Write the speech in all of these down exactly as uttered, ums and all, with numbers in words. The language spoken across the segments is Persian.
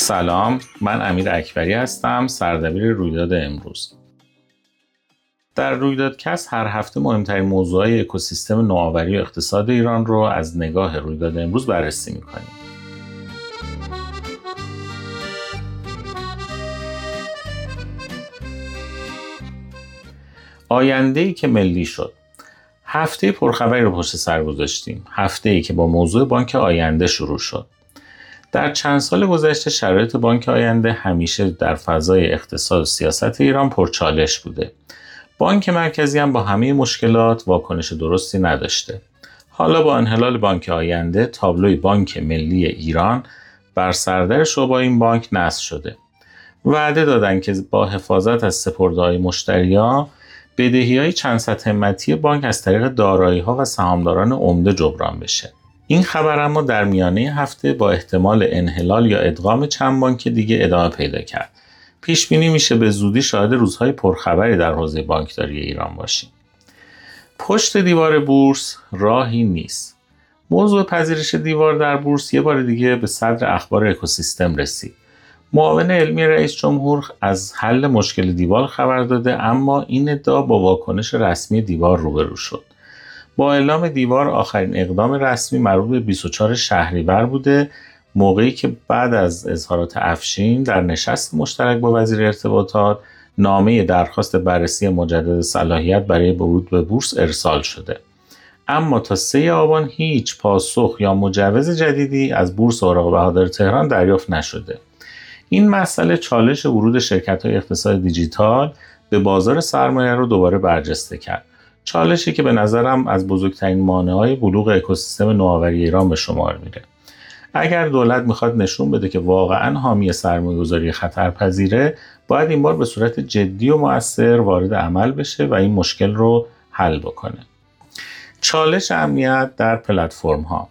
سلام، من امیر اکبری هستم، سردبیر رویداد امروز. در رویدادکست هر هفته مهمترین موضوعات اکوسیستم نوآوری و اقتصاد ایران رو از نگاه رویداد امروز بررسی می‌کنیم. آینده‌ای که ملی شد. هفته پرخبری رو پشت سر گذاشتیم. هفته‌ای که با موضوع بانک آینده شروع شد. در چند سال گذشته شرایط بانک آینده همیشه در فضای اقتصاد و سیاست ایران پرچالش بوده. بانک مرکزی هم با همه مشکلات واکنش درستی نداشته. حالا با انحلال بانک آینده تابلوی بانک ملی ایران بر سردر شعبه‌های این بانک نصب شده. وعده دادن که با حفاظت از سپرده‌های مشتریان بدهی‌های چند صد همتی بانک از طریق دارایی‌ها و سهامداران عمده جبران بشه. این خبر اما در میانه هفته با احتمال انحلال یا ادغام چند بانک دیگه ادامه پیدا کرد. پیش بینی میشه به زودی شاهد روزهای پرخبری در حوزه بانکداری ایران باشیم. پشت دیوار بورس راهی نیست. موضوع پذیرش دیوار در بورس یه بار دیگه به صدر اخبار اکوسیستم رسید. معاون علمی رئیس جمهور از حل مشکل دیوار خبر داده، اما این ادعا با واکنش رسمی دیوار روبرو شد. با اعلام دیوار آخرین اقدام رسمی مربوط به بیست و چهارم شهریور بوده، موقعی که بعد از اظهارات افشین در نشست مشترک با وزیر ارتباطات نامه درخواست بررسی مجدد صلاحیت برای ورود به بورس ارسال شده. اما تا سوم آبان هیچ پاسخ یا مجوز جدیدی از بورس اوراق بهادار تهران دریافت نشده. این مسئله چالش ورود شرکت‌های اقتصاد دیجیتال به بازار سرمایه رو دوباره برجسته کرد. چالشی که به نظرم از بزرگترین مانع‌های بلوغ اکوسیستم نوآوری ایران به شمار میره. اگر دولت میخواد نشون بده که واقعاً حامی سرمایه‌گذاری خطرپذیره، باید این بار به صورت جدی و مؤثر وارد عمل بشه و این مشکل رو حل بکنه. چالش امنیت در پلتفرم‌ها.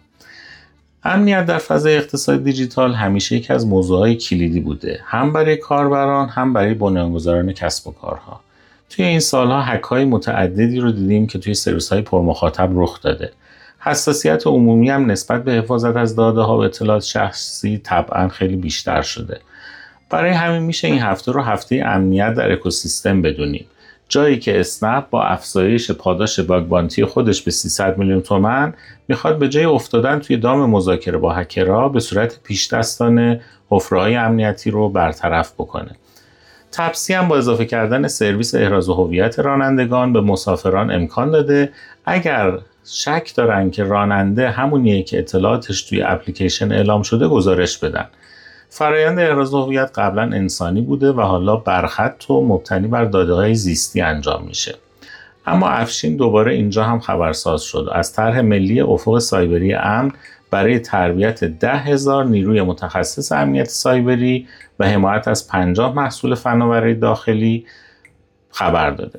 امنیت در فضای اقتصاد دیجیتال همیشه یکی از موضوعات کلیدی بوده، هم برای کاربران هم برای بنیانگذاران کسب و کارها. توی این سالها هک‌های متعددی رو دیدیم که توی سرویس‌های پرمخاطب رخ داده. حساسیت عمومی هم نسبت به حفاظت از داده‌ها و اطلاعات شخصی طبعاً خیلی بیشتر شده. برای همین میشه این هفته رو هفته امنیت در اکوسیستم بدونیم. جایی که اسنپ با افزایش پاداش باگ بانتی خودش به سیصد میلیون تومان میخواد به جای افتادن توی دام مذاکره با هکرها به صورت پیشدستانه حفره‌های امنیتی رو برطرف بکنه. تپسی هم با اضافه کردن سرویس احراز هویت رانندگان به مسافران امکان داده اگر شک دارن که راننده همونیه که اطلاعاتش توی اپلیکیشن اعلام شده گزارش بدن. فرایند احراز هویت قبلا انسانی بوده و حالا برخط و مبتنی بر داده‌های زیستی انجام میشه. اما افشین دوباره اینجا هم خبرساز شد از طرح ملی افق سایبری امن برای تربیت ده هزار نیروی متخصص امنیت سایبری و حمایت از پنجاه محصول فناوری داخلی خبر داده.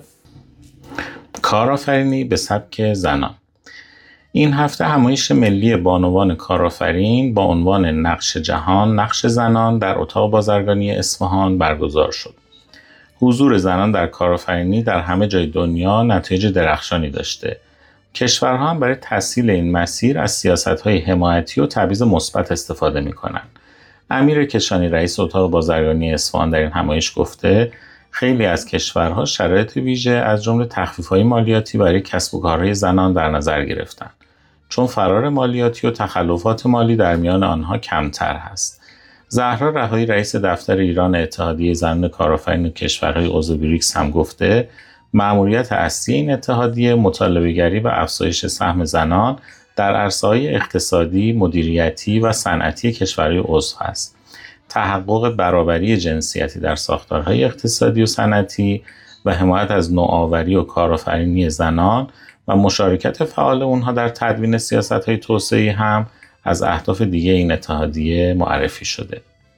کارآفرینی به سبک زنان. این هفته همایش ملی بانوان کارآفرین با عنوان نقش جهان، نقش زنان در اتاق بازرگانی اصفهان برگزار شد. حضور زنان در کارآفرینی در همه جای دنیا نتایج درخشانی داشته. کشورها هم برای تسهیل این مسیر از سیاست‌های حمایتی و تبعیض مثبت استفاده می‌کنند. امیر کشانی رئیس اتاق بازرگانی اصفهان در این همایش گفته خیلی از کشورها شرایط ویژه از جمله تخفیف‌های مالیاتی برای کسب و کارهای زنان در نظر گرفتند، چون فرار مالیاتی و تخلفات مالی در میان آنها کمتر هست. زهرا رهایی رئیس دفتر ایران اتحادیه زنان کارآفرین کشورهای عضو بریکس هم گفته مأموریت اصلی این اتحادیه مطالبه‌گری و افزایش سهم زنان در عرصه‌های اقتصادی، مدیریتی و صنعتی کشورهای عضو است. تحقق برابری جنسیتی در ساختارهای اقتصادی و صنعتی و حمایت از نوآوری و کارآفرینی زنان و مشارکت فعال اونها در تدوین سیاست‌های توسعه‌ای هم از اهداف دیگه این اتحادیه معرفی شده.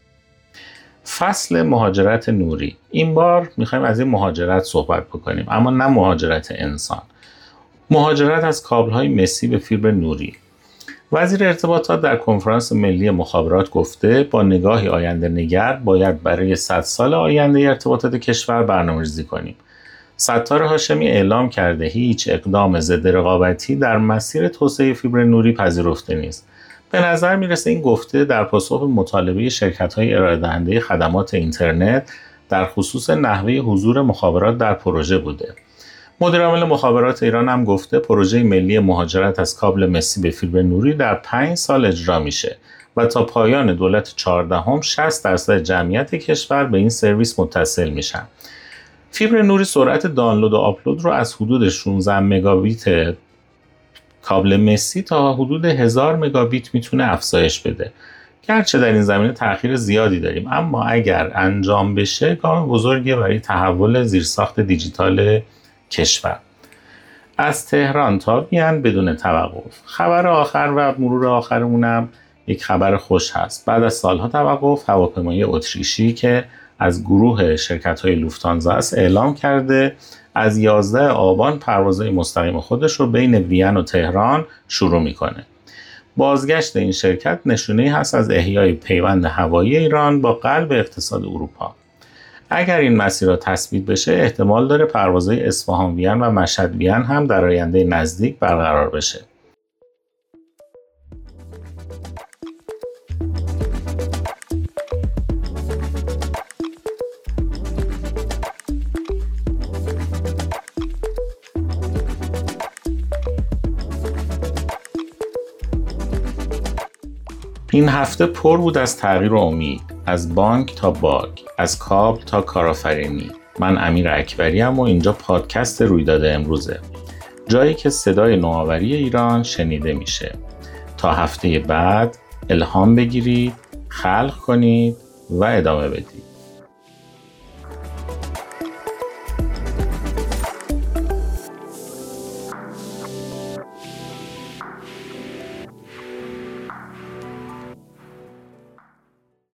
فصل مهاجرت نوری. این بار میخوایم از این مهاجرت صحبت بکنیم، اما نه مهاجرت انسان. مهاجرت از کابل‌های مسی به فیبر نوری. وزیر ارتباطات در کنفرانس ملی مخابرات گفته با نگاهی آینده نگر باید برای صد سال آینده ارتباطات کشور برنامه‌ریزی کنیم. ستار هاشمی اعلام کرده هیچ اقدام ضد رقابتی در مسیر توسعه فیبر نوری پذیرفته نیست. به به نظر میرسه این گفته در پاسخ به مطالبه شرکت‌های ارائه دهنده خدمات اینترنت در خصوص نحوه حضور مخابرات در پروژه بوده. مدیر عامل مخابرات ایران هم گفته پروژه ملی مهاجرت از کابل مسی به فیبر نوری در پنج سال اجرا میشه و تا پایان دولت چهاردهم شصت درصد جمعیت کشور به این سرویس متصل میشن. فیبر نوری سرعت دانلود و آپلود رو از حدود شانزده مگابیت کابل مسی تا حدود هزار مگابیت میتونه افزایش بده. گرچه در این زمینه تأخیر زیادی داریم، اما اگر انجام بشه گام بزرگی برای تحول زیرساخت دیجیتال کشور. از تهران تا وین بدون توقف. خبر آخر و مرور آخرمونم یک خبر خوش هست. بعد از سالها توقف، هواپیمای اتریشی که از گروه شرکت‌های لوفتانزا است اعلام کرده از یازده آبان پروازهای مستقیم خودش رو بین وین و تهران شروع میکنه. بازگشت این شرکت نشونه‌ای هست از احیای پیوند هوایی ایران با قلب اقتصاد اروپا. اگر این مسیرها تثبیت بشه احتمال داره پروازهای اصفهان وین و مشهد وین هم در آینده نزدیک برقرار بشه. این هفته پر بود از تغییر و امید، از بانک تا باگ، از کابل تا کارآفرینی. من امیر اکبریم و اینجا پادکست رویداد امروزه، جایی که صدای نوآوری ایران شنیده میشه. تا هفته بعد الهام بگیرید، خلق کنید و ادامه بدید.